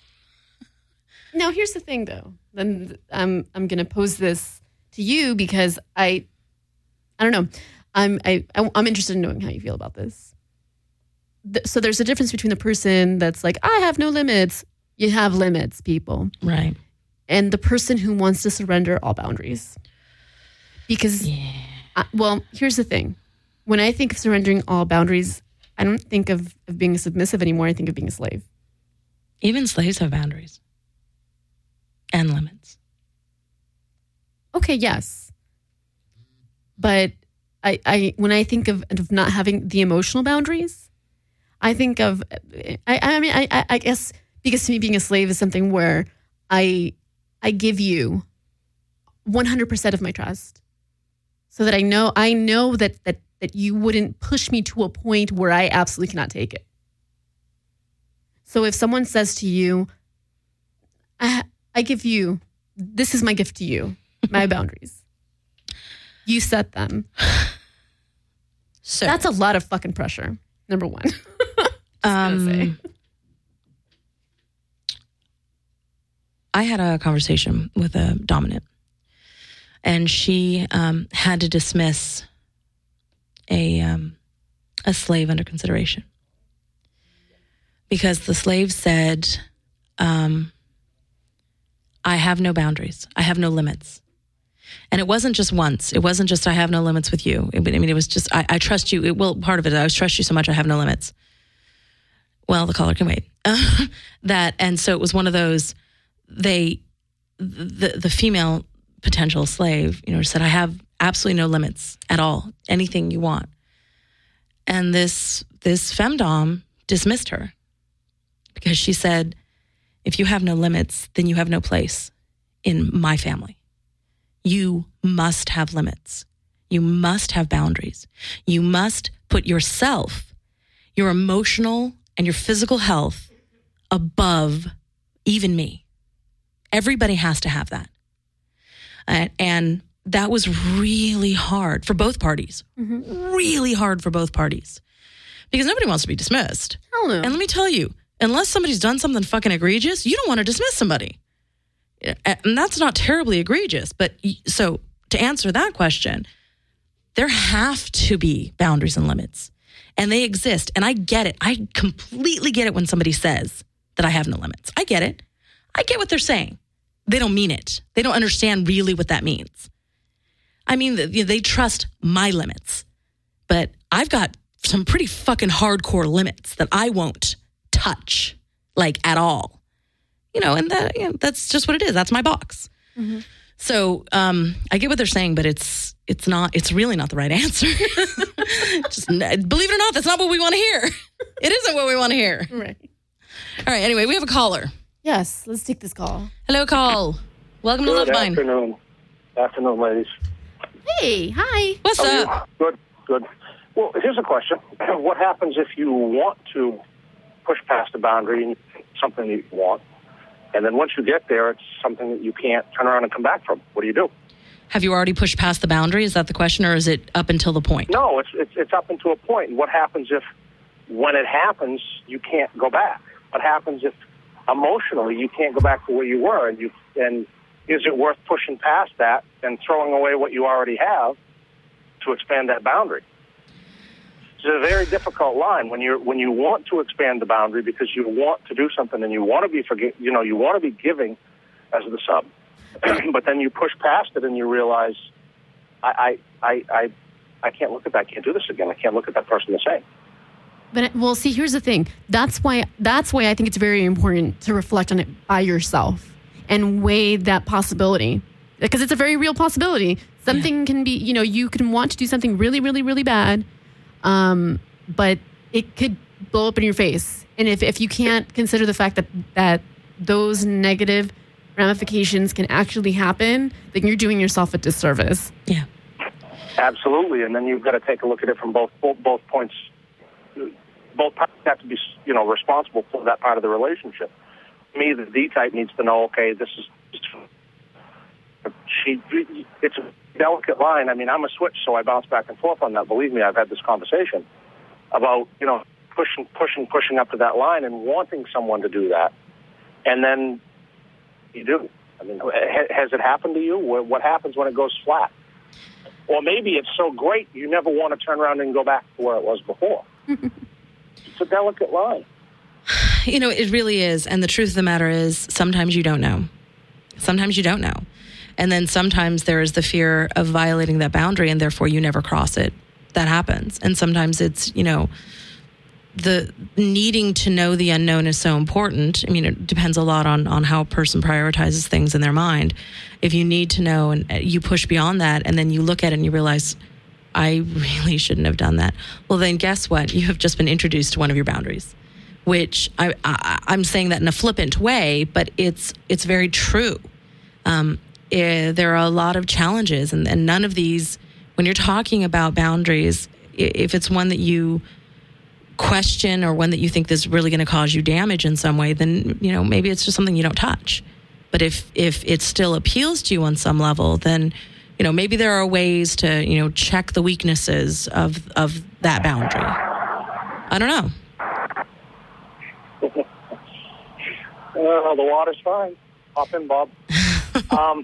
Now, here's the thing, though. Then I'm I'm going to pose this to you because I, I don't know. I'm I I'm interested in knowing how you feel about this. So there's a difference between the person that's like, I have no limits. You have limits, people. Right. And the person who wants to surrender all boundaries. Because, yeah. I, well, here's the thing. When I think of surrendering all boundaries, I don't think of, of being submissive anymore. I think of being a slave. Even slaves have boundaries and limits. Okay, yes. But I, I when I think of, of not having the emotional boundaries, I think of, I, I mean, I, I guess because to me being a slave is something where I, I give you one hundred percent of my trust so that I know, I know that, that, that you wouldn't push me to a point where I absolutely cannot take it. So if someone says to you, I, I give you, this is my gift to you, my boundaries. You set them. So that's a lot of fucking pressure, number one. um, I had a conversation with a dominant, and she um, had to dismiss a um, a slave under consideration because the slave said, um, I have no boundaries. I have no limits. And it wasn't just once. It wasn't just, I have no limits with you. I mean, it was just, I, I trust you. It, well, part of it, I trust you so much, I have no limits. Well, the caller can wait. that, and so it was one of those, they, the, the female potential slave, you know, said, I have absolutely no limits at all, anything you want. And this, this femdom dismissed her because she said, if you have no limits, then you have no place in my family. You must have limits. You must have boundaries. You must put yourself, your emotional and your physical health above even me. Everybody has to have that. Uh, and that was really hard for both parties. Mm-hmm. Really hard for both parties. Because nobody wants to be dismissed. Hell no. And let me tell you, unless somebody's done something fucking egregious, you don't want to dismiss somebody. And that's not terribly egregious. But so to answer that question, there have to be boundaries and limits. And they exist. And I get it. I completely get it when somebody says that I have no limits. I get it. I get what they're saying. They don't mean it. They don't understand really what that means. I mean, they trust my limits. But I've got some pretty fucking hardcore limits that I won't touch, like, at all. You know, and that, you know, that's just what it is. That's my box. Mm-hmm. So um, I get what they're saying, but it's it's not. It's really not the right answer. Just believe it or not, that's not what we want to hear. It isn't what we want to hear. Right. All right. Anyway, we have a caller. Yes. Let's take this call. Hello, call. Welcome Good to Love Mine. afternoon. Afternoon, ladies. Hey. Hi. What's How up? are you? Good. Good. Well, here's a question. What happens if you want to push past a boundary and something that you want, and then once you get there, it's something that you can't turn around and come back from? What do you do? Have you already pushed past the boundary? Is that the question, or is it up until the point? No, it's it's, it's up until a point. And what happens if, when it happens, you can't go back? What happens if emotionally you can't go back to where you were? And you and is it worth pushing past that and throwing away what you already have to expand that boundary? It's a very difficult line when you when you want to expand the boundary because you want to do something and you want to be forgi- you know you want to be giving as the sub, but then you push past it and you realize I I I I, I can't look at that. I can't do this again. I can't look at that person the same. But well, see, here's the thing. That's why that's why I think it's very important to reflect on it by yourself and weigh that possibility, because it's a very real possibility. Something yeah. can be, you know, you can want to do something really, really, really bad. Um, but it could blow up in your face. And if, if you can't consider the fact that, that those negative ramifications can actually happen, then you're doing yourself a disservice. Yeah. Absolutely. And then you've got to take a look at it from both both, both points. Both parties have to be, you know, responsible for that part of the relationship. Me, the D-type, needs to know, okay, this is she. It's a delicate line. I mean, I'm a switch, so I bounce back and forth on that. Believe me, I've had this conversation about, you know, pushing, pushing, pushing up to that line and wanting someone to do that. And then you do. I mean, has it happened to you? What happens when it goes flat? Or maybe it's so great you never want to turn around and go back to where it was before. It's a delicate line. You know, it really is. And the truth of the matter is sometimes you don't know. Sometimes you don't know. And then sometimes there is the fear of violating that boundary and therefore you never cross it. That happens. And sometimes it's, you know, the needing to know the unknown is so important. I mean, it depends a lot on, on how a person prioritizes things in their mind. If you need to know and you push beyond that and then you look at it and you realize, I really shouldn't have done that. Well, then guess what? You have just been introduced to one of your boundaries, which I, I, I'm saying that in a flippant way, but it's it's very true. Um, eh, there are a lot of challenges, and, and none of these, when you're talking about boundaries, if it's one that you question or one that you think is really going to cause you damage in some way, then, you know, maybe it's just something you don't touch. But if if it still appeals to you on some level, then, you know, maybe there are ways to, you know, check the weaknesses of of that boundary. I don't know. Well, the water's fine. Hop in, Bob. um,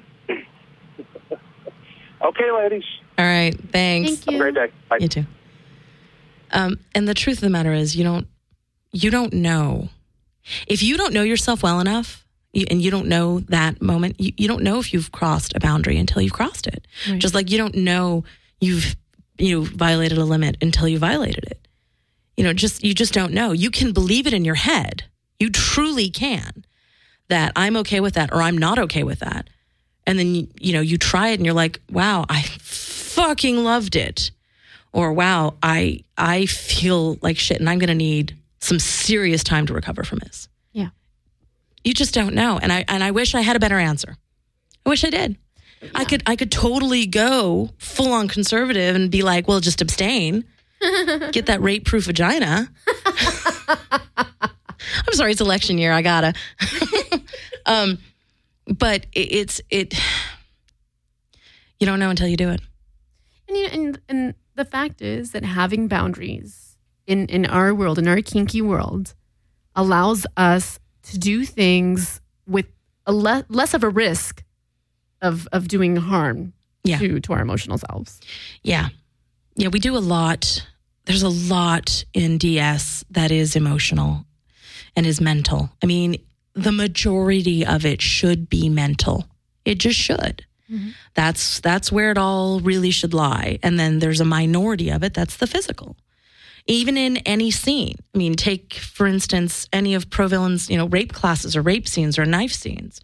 okay, ladies. All right. Thanks. Thank you. Have a great day. Bye. You too. Um, and the truth of the matter is, you don't, you don't know. If you don't know yourself well enough, You, and you don't know that moment. You, you don't know if you've crossed a boundary until you've crossed it. Right. Just like you don't know you've you know, violated a limit until you violated it. You know, just you just don't know. You can believe it in your head. You truly can. That I'm okay with that or I'm not okay with that. And then, you, you know, you try it and you're like, wow, I fucking loved it. Or, wow, I I feel like shit and I'm going to need some serious time to recover from this. Yeah. You just don't know. And I and I wish I had a better answer. I wish I did. Yeah. I could I could totally go full on conservative and be like, well, just abstain. Get that rape-proof vagina. I'm sorry, it's election year. I gotta. um, but it, it's it. You don't know until you do it. And you, and and the fact is that having boundaries in in our world, in our kinky world, allows us to do things with a le- less of a risk of of doing harm yeah. to to our emotional selves. Yeah, yeah, we do a lot. There's a lot in D S that is emotional and is mental. I mean, the majority of it should be mental. It just should. Mm-hmm. That's that's where it all really should lie. And then there's a minority of it that's the physical. Even in any scene. I mean, take, for instance, any of Pro Villain's, you know, rape classes or rape scenes or knife scenes.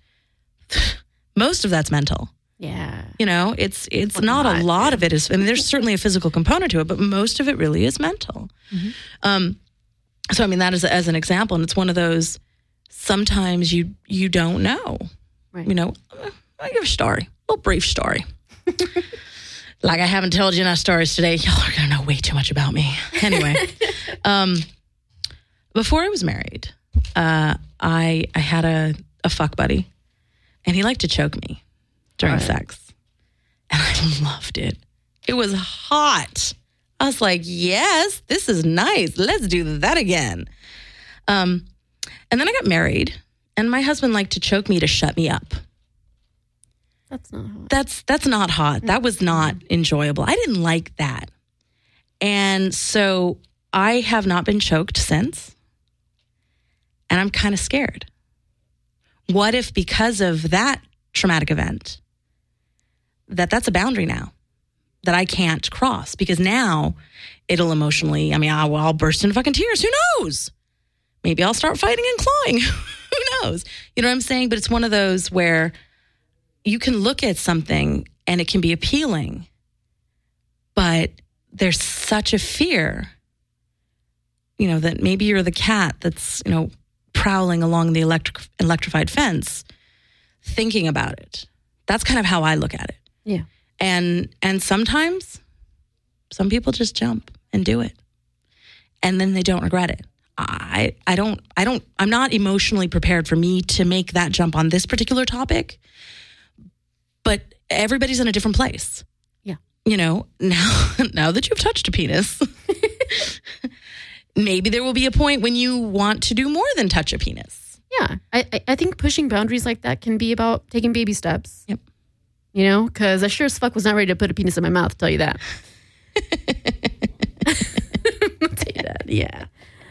Most of that's mental. Yeah. You know, it's it's What not not, a lot yeah. of it is, I mean, there's certainly a physical component to it, but most of it really is mental. Mm-hmm. Um, so, I mean, that is as an example, and it's one of those, sometimes you you don't know. Right. You know, I'll give a story, a little brief story. Like I haven't told you enough stories today. Y'all are going to know way too much about me. Anyway, um, before I was married, uh, I I had a, a fuck buddy, and he liked to choke me during right. sex. And I loved it. It was hot. I was like, yes, this is nice. Let's do that again. Um, and then I got married, and my husband liked to choke me to shut me up. That's not hot. That's that's not hot. That was not enjoyable. I didn't like that. And so I have not been choked since. And I'm kind of scared. What if because of that traumatic event, that that's a boundary now that I can't cross? Because now it'll emotionally, I mean, I'll, I'll burst into fucking tears. Who knows? Maybe I'll start fighting and clawing. Who knows? You know what I'm saying? But it's one of those where you can look at something and it can be appealing, but there's such a fear, you know, that maybe you're the cat that's, you know, prowling along the electric, electrified fence, thinking about it. That's kind of how I look at it. Yeah. And and sometimes some people just jump and do it. And then they don't regret it. I I don't I don't I'm not emotionally prepared for me to make that jump on this particular topic. But everybody's in a different place. Yeah. You know, now now that you've touched a penis, maybe there will be a point when you want to do more than touch a penis. Yeah. I, I think pushing boundaries like that can be about taking baby steps. Yep. You know, because I sure as fuck was not ready to put a penis in my mouth, I'll tell you that. I'll tell you that, yeah.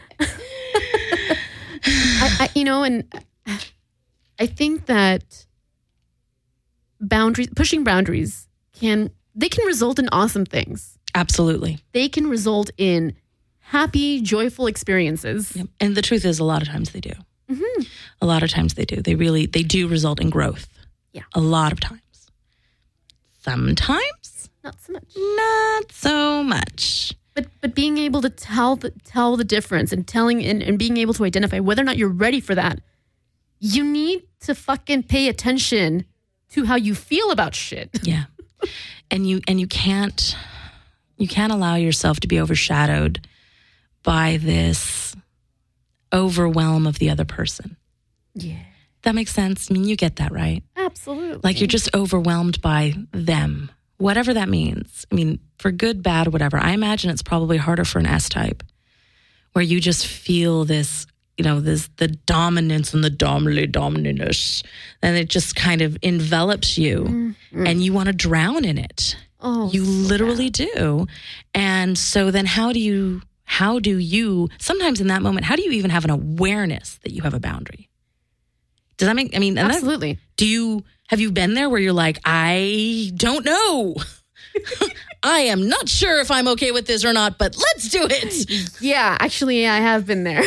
I, I, you know, and I think that boundaries, pushing boundaries can, they can result in awesome things. Absolutely. They can result in happy, joyful experiences. Yep. And the truth is a lot of times they do. Mm-hmm. A lot of times they do. They really, they do result in growth. Yeah. A lot of times. Sometimes. Not so much. Not so much. But but being able to tell the tell the difference and telling and, and being able to identify whether or not you're ready for that, you need to fucking pay attention to how you feel about shit. Yeah. And you and you can't you can't allow yourself to be overshadowed by this overwhelm of the other person. Yeah. That makes sense. I mean, you get that, right? Absolutely. Like you're just overwhelmed by them, whatever that means. I mean, for good, bad, whatever. I imagine it's probably harder for an S-type where you just feel this, you know, this, the dominance and the dominant dominantness, and it just kind of envelops you mm-hmm. and you want to drown in it. Oh, you literally yeah. do. And so then how do you, how do you, sometimes in that moment, how do you even have an awareness that you have a boundary? Does that make, I mean, and that- Absolutely. do you, have you been there where you're like, I don't know. I am not sure if I'm okay with this or not, but let's do it. Yeah, actually, I have been there.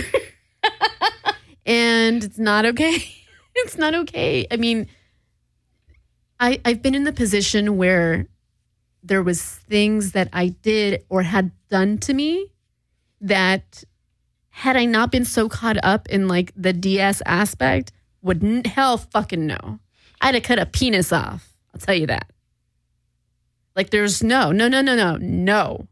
And it's not okay. It's not okay. I mean, I, I've been in the position where there was things that I did or had done to me that had I not been so caught up in like the D S aspect, wouldn't hell fucking no. I'd have cut a penis off. I'll tell you that. Like there's no, no, no, no, no, no.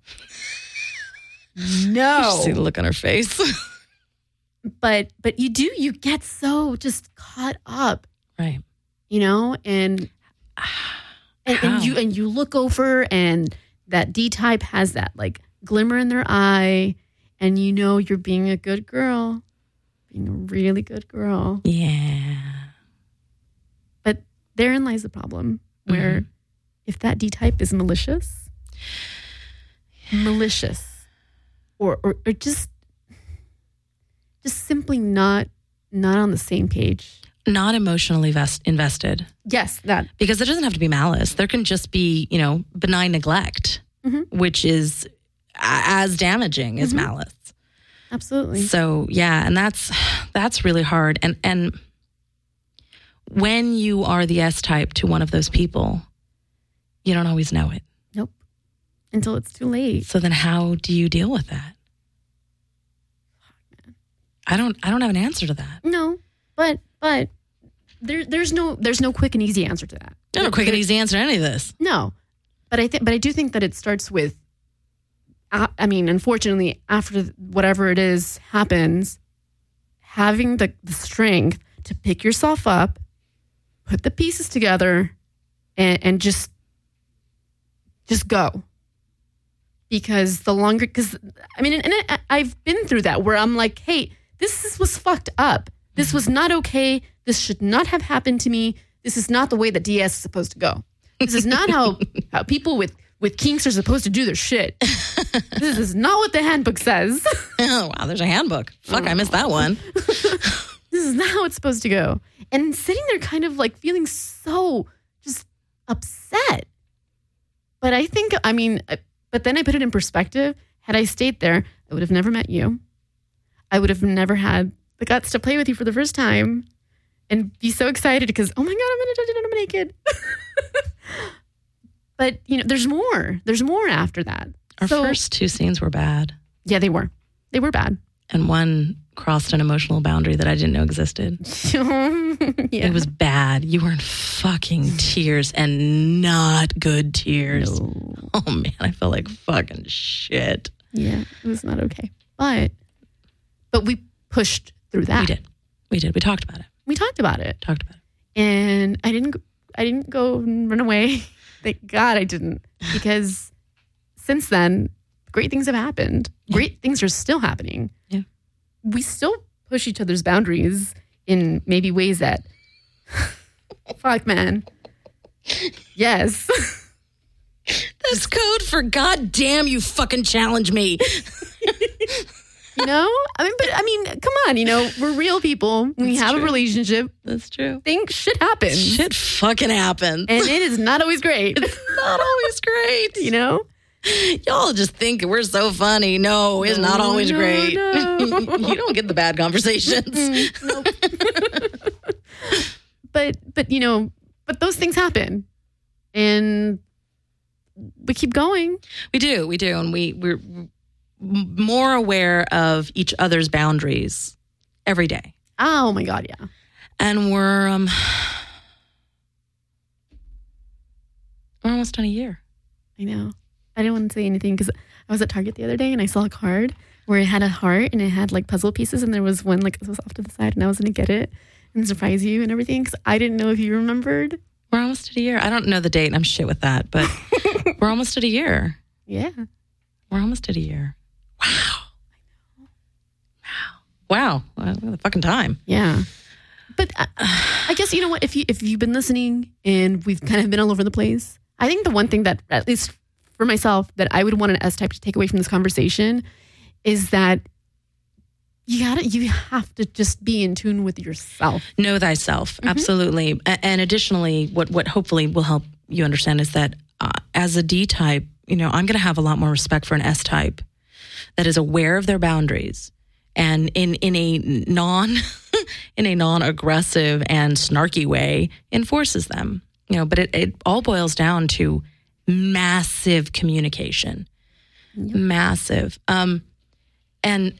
No. See the look on her face. But but you do, you get so just caught up. Right. You know, and and, and you and you look over and that D type has that like glimmer in their eye, and you know you're being a good girl, being a really good girl. Yeah. But therein lies the problem, where Mm-hmm. if that D type is malicious, malicious, or or, or just just simply not not on the same page. Not emotionally vest- invested. Yes, that. Because it doesn't have to be malice. There can just be, you know, benign neglect, Mm-hmm. which is a- as damaging as Mm-hmm. malice. Absolutely. So, yeah, and that's that's really hard. And and when you are the S type to one of those people, you don't always know it. Nope. Until it's too late. So then how do you deal with that? I don't I don't have an answer to that. No, but but there there's no there's no quick and easy answer to that. There's no quick and easy answer to any of this. No, but I think but I do think that it starts with. uh, I mean, unfortunately, after whatever it is happens, having the, the strength to pick yourself up, put the pieces together, and and just just go. Because the longer, because I mean, and I, I've been through that where I'm like, hey, this is, was fucked up. This was not okay. This should not have happened to me. This is not the way that D S is supposed to go. This is not how, how people with, with kinks are supposed to do their shit. This is not what the handbook says. Oh, wow, there's a handbook. Fuck, I missed that one. This is not how it's supposed to go. And sitting there kind of like feeling so just upset. But I think, I mean, but then I put it in perspective. Had I stayed there, I would have never met you. I would have never had the guts to play with you for the first time and be so excited because, oh my God, I'm going to touch it and I'm naked. But, you know, there's more. There's more after that. Our So- first two scenes were bad. Yeah, they were. They were bad. And one crossed an emotional boundary that I didn't know existed. Yeah. It was bad. You were in fucking tears and not good tears. No. Oh man, I felt like fucking shit. Yeah, it was not okay. But but we pushed through that. We did. We did. We talked about it. We talked about it. Talked about it. And I didn't I didn't go and run away. Thank God I didn't. Because since then, great things have happened. Yeah. Great things are still happening. Yeah. We still push each other's boundaries in maybe ways that fuck man. Yes. That's code for God damn you fucking challenge me. You know? I mean, but I mean, come on, you know, we're real people. We That's have true. a relationship. That's true. Things shit happens. Shit fucking happens. And it is not always great. Not always great. You know? Y'all just think we're so funny. No, it's not No, always no, great. no. You don't get the bad conversations. Mm, nope. but but you know, but those things happen. And we keep going. We do, we do, and we we're more aware of each other's boundaries every day, Oh my God, yeah. and we're um we're almost done a year. I know. I didn't want to say anything because I was at Target the other day and I saw a card where it had a heart and it had like puzzle pieces and there was one like it was off to the side and I was going to get it and surprise you and everything because I didn't know if you remembered. We're almost at a year. I don't know the date, and I'm shit with that, but we're almost at a year. Yeah. We're almost at a year. Wow. Wow. Wow. Wow. The fucking time. Yeah. But I, I guess, you know what, if, you, if you've been listening and we've kind of been all over the place, I think the one thing that, at least for myself, that I would want an S-type to take away from this conversation is that you gotta, you have to just be in tune with yourself. Know thyself. Mm-hmm. Absolutely. A- and additionally, what, what hopefully will help you understand is that uh, as a D type, you know, I'm going to have a lot more respect for an S type that is aware of their boundaries and in, in a non, in a non-aggressive and snarky way enforces them. You know, but it, it all boils down to massive communication. Yep. Massive. Um, and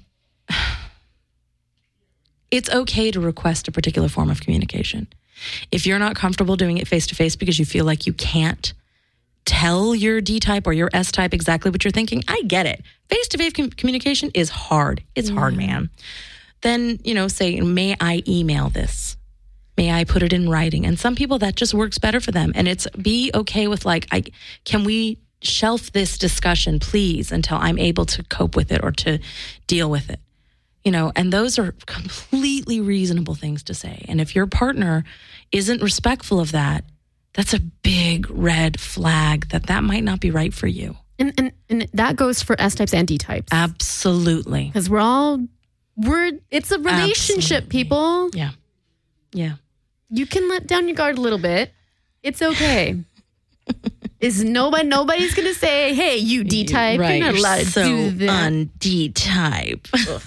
it's okay to request a particular form of communication. If you're not comfortable doing it face-to-face because you feel like you can't tell your D-type or your S-type exactly what you're thinking, I get it. Face-to-face com- communication is hard. It's yeah. hard, man. Then, you know, say, may I email this? May I put it in writing? And some people, that just works better for them. And it's be okay with like, I can we shelf this discussion, please, until I'm able to cope with it or to deal with it? You know, and those are completely reasonable things to say. And if your partner isn't respectful of that, that's a big red flag that that might not be right for you. And and, and that goes for S-types and D-types. Absolutely. Because we're all, we're, it's a relationship, Absolutely. people. Yeah. Yeah. You can let down your guard a little bit. It's okay. Is nobody? Nobody's gonna say, "Hey, you D-type, right, you're not allowed to so do that." Un-D-type,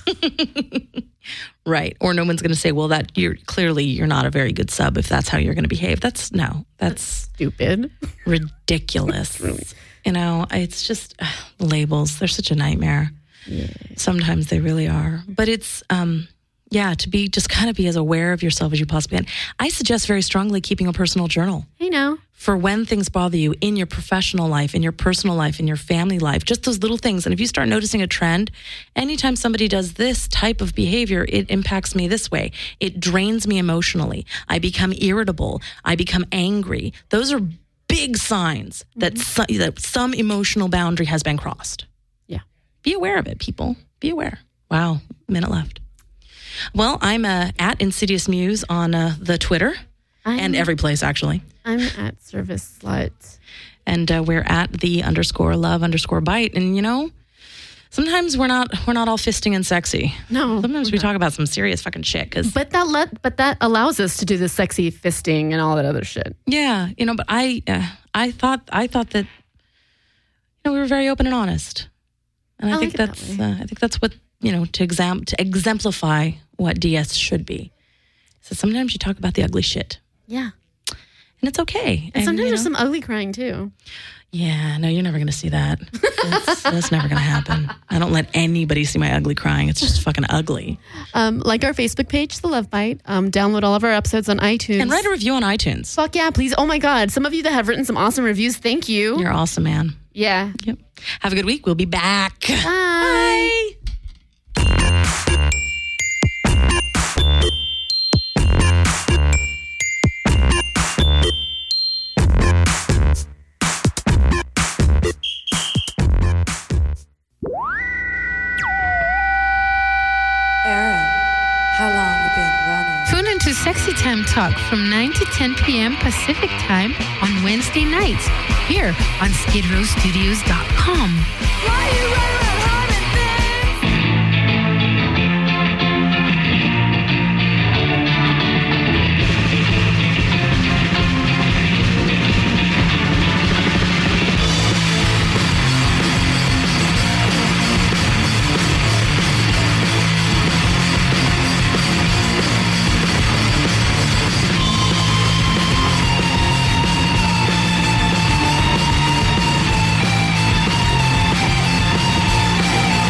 right? Or no one's gonna say, "Well, that you're clearly you're not a very good sub if that's how you're gonna behave." That's no, that's, that's stupid, ridiculous. Really. You know, it's just uh, labels. They're such a nightmare. Yeah. Sometimes they really are, but it's. um Yeah, to be just kind of be as aware of yourself as you possibly can. I suggest very strongly keeping a personal journal. Hey, now. For when things bother you in your professional life, in your personal life, in your family life, just those little things. And if you start noticing a trend, anytime somebody does this type of behavior, it impacts me this way. It drains me emotionally. I become irritable. I become angry. Those are big signs mm-hmm. that, so, that some emotional boundary has been crossed. Yeah. Be aware of it, people. Be aware. Wow, minute left. Well, I'm uh, at Insidious Muse on uh, the Twitter I'm, and every place, actually. I'm at Service Slut. And uh, we're at the underscore love underscore bite. And, you know, sometimes we're not we're not all fisting and sexy. No. Sometimes we not. talk about some serious fucking shit. Cause, but that let, but that allows us to do the sexy fisting and all that other shit. Yeah. You know, but I uh, I thought I thought that, you know, we were very open and honest. And I, I think like that's that uh, I think that's what, you know, to exam to exemplify what D S should be. So sometimes you talk about the ugly shit. Yeah. And it's okay. And, and sometimes you know, there's some ugly crying too. Yeah, no, you're never going to see that. That's, that's never going to happen. I don't let anybody see my ugly crying. It's just fucking ugly. Um, like our Facebook page, The Love Bite. Um, download all of our episodes on iTunes. And write a review on iTunes. Fuck yeah, please. Oh my God. Some of you that have written some awesome reviews, thank you. You're awesome, man. Yeah. Yep. Have a good week. We'll be back. Bye. Bye. Sexy Time Talk from nine to ten p.m. Pacific Time on Wednesday nights here on skid row studios dot com.